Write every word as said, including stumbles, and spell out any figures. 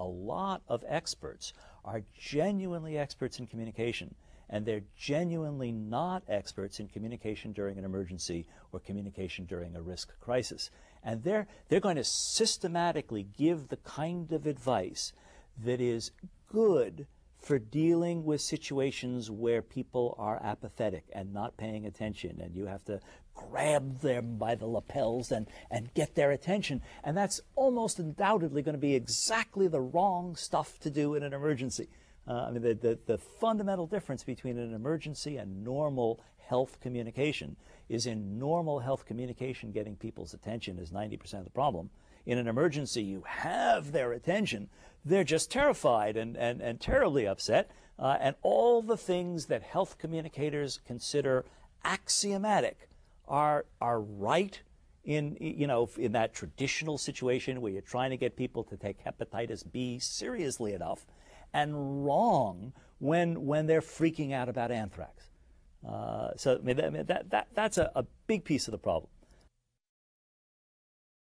a lot of experts are genuinely experts in communication, and they're genuinely not experts in communication during an emergency or communication during a risk crisis. And they're, they're going to systematically give the kind of advice that is good for dealing with situations where people are apathetic and not paying attention, and you have to grab them by the lapels and, and get their attention. And that's almost undoubtedly going to be exactly the wrong stuff to do in an emergency. Uh, I mean, the, the, the fundamental difference between an emergency and normal health communication is in normal health communication, getting people's attention is ninety percent of the problem. In an emergency, you have their attention. They're just terrified and, and, and terribly upset. Uh, and all the things that health communicators consider axiomatic are, are right in, you know, in that traditional situation where you're trying to get people to take hepatitis B seriously enough, and wrong when, when they're freaking out about anthrax. Uh, so I mean, that, that, that, that's a, a big piece of the problem.